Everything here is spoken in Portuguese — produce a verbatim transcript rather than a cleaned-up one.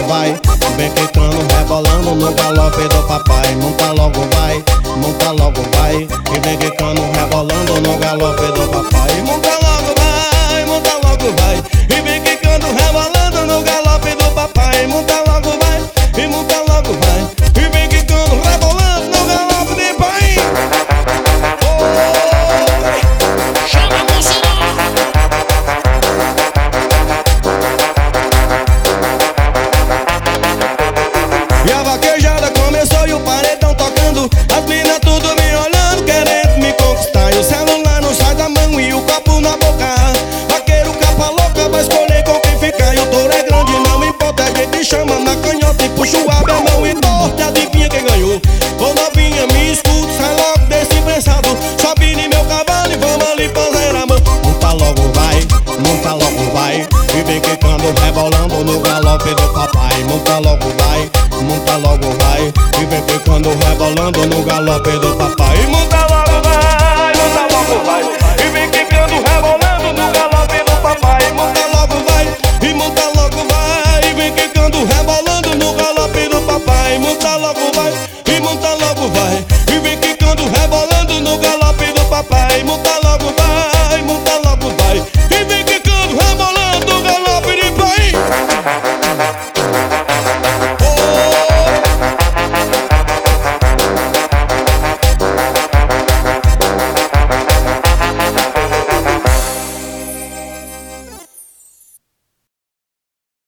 vai, vem quicando, rebolando no galope do papai. Monta logo vai, monta logo vai, e vem quicando, rebolando no galope do papai. Monta logo vai, monta logo vai, e vem quicando, rebolando no galope do papai. Monta logo vai, e monta logo vai, e vem quicando, rebolando no galope do pai. Chama a moça. E a vaquejada começou e o paredão tocando, as minas tudo me olhando, querendo me conquistar. E o celular não sai da mão e o copo na boca. Vaqueiro capa louca vai escolher com quem ficar. E o touro é grande, não importa, a gente chama na canhota e puxa o abra a mão e torce, adivinha quem ganhou. Ô novinha, me escuta, sai logo desse prensado, sobe em meu cavalo e vamos ali fazer a mão. Monta logo vai, monta logo vai, e vem quicando, rebolando no galope do papai. Monta logo vai, monta logo vai, e vem quicando, rebolando no galope do papai.